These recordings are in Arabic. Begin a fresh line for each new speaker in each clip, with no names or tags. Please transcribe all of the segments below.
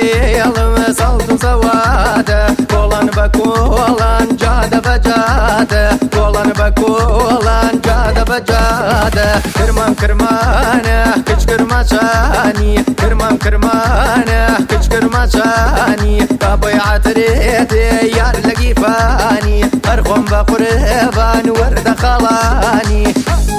ويل صوت سواده كولان بكولان جاده بجاده كولان بكولان جاده بجاده كرمان كرمانه كشكر مشاني كرمان كرمانه كشكر مشاني طابي عتريتي يار لقيفاني أرخم بقربان ورد خلاني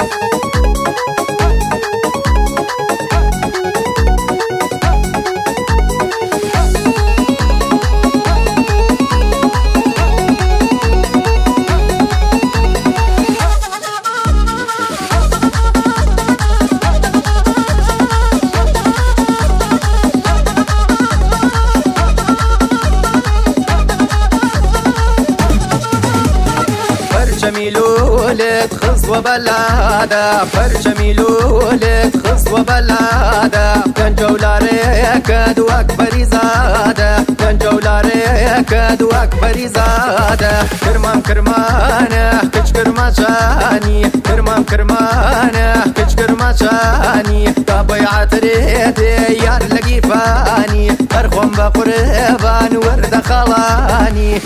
ميلولد خص وبلاده فرش ميلولد خص وبلاده كان جولاريك واكبر زاده كان جولاريك واكبر زاده كرمان كرمانه كشكر مشاني كرمان كرمانه كشكر مشاني طابي عتريتي يار لقيفاني أرخم بقربان ورد خلاني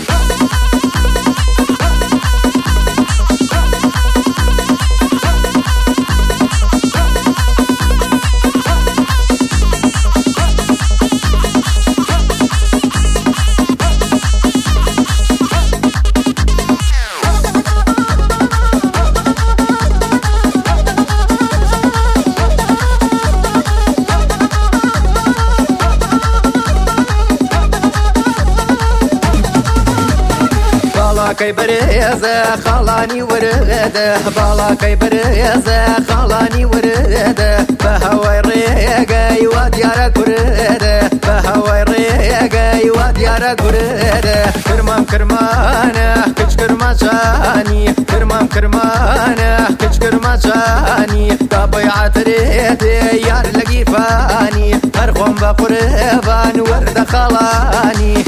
بالاكي بريزة خلاني ورده بالاكي بريزة خلاني ورده بهواي ريقي وديارك ورده بهواي ريقي وديارك ورده كرمان كرمانه كشكر مشاني كرمان كرمانه كشكر مشاني طابي عتريتي يار لقيفاني أرخم بقربان ورد خلاني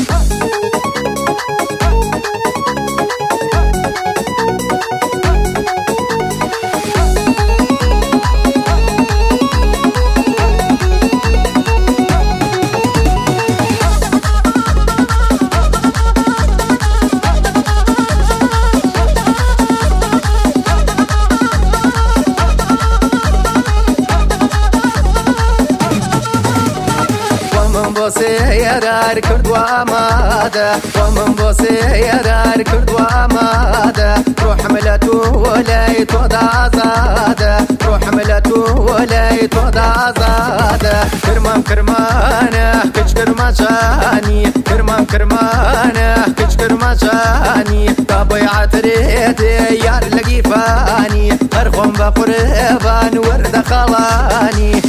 سيرار كرد واماده ومن بو سيرار كرد واماده روح ملته وليت وضع زاده روح ملته وليت وضع زاده كرمان كرمانه كشكر مشاني كرمان كرمانه كشكر مشاني طابي عتريتي يار لقيفاني أرخم بقربان ورد خلاني